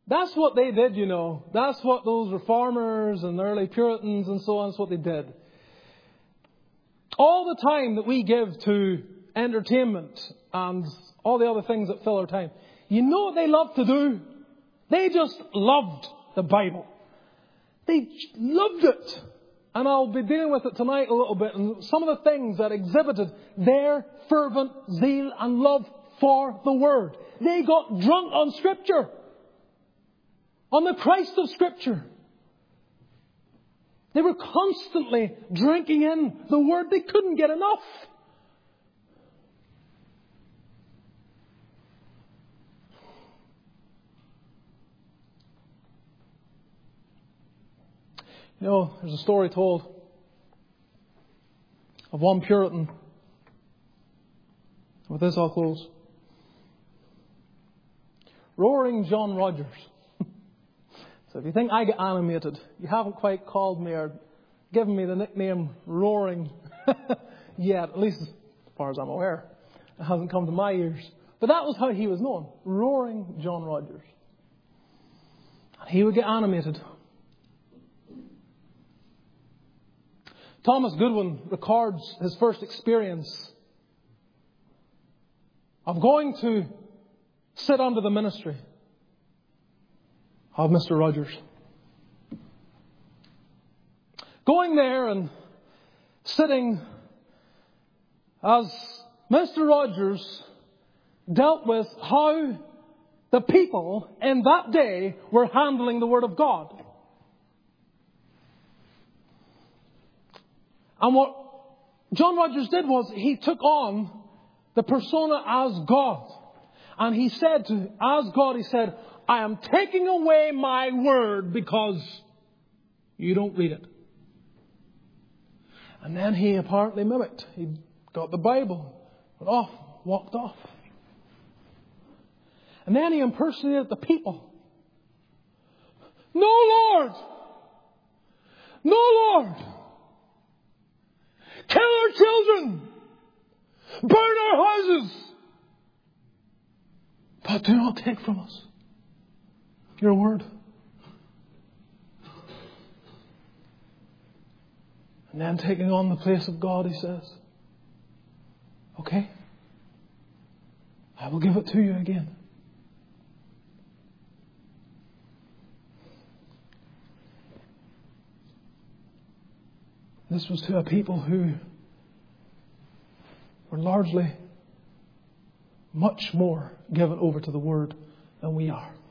That's what they did, you know. That's what those reformers and early Puritans and so on, that's what they did. All the time that we give to entertainment and all the other things that fill our time, you know what they love to do? They just loved the Bible. They loved it. And I'll be dealing with it tonight a little bit. And some of the things that exhibited their fervent zeal and love for the Word. They got drunk on Scripture. On the Christ of Scripture. They were constantly drinking in the Word. They couldn't get enough. You know, there's a story told of one Puritan. With this I'll close. Roaring John Rogers. So if you think I get animated, you haven't quite called me or given me the nickname Roaring yet, at least as far as I'm aware. It hasn't come to my ears. But that was how he was known. Roaring John Rogers. And he would get animated. Thomas Goodwin records his first experience of going to sit under the ministry of Mr. Rogers. Going there and sitting as Mr. Rogers dealt with how the people in that day were handling the Word of God. And what John Rogers did was he took on the persona as God. And he said, as God, he said, I am taking away my Word because you don't read it. And then he apparently mimicked. He got the Bible, went off, walked off. And then he impersonated the people. No, Lord! No, Lord! Kill our children! Burn our houses! But do not take from us your Word. And then taking on the place of God, he says, okay, I will give it to you again. This was to a people who were largely much more given over to the Word than we are.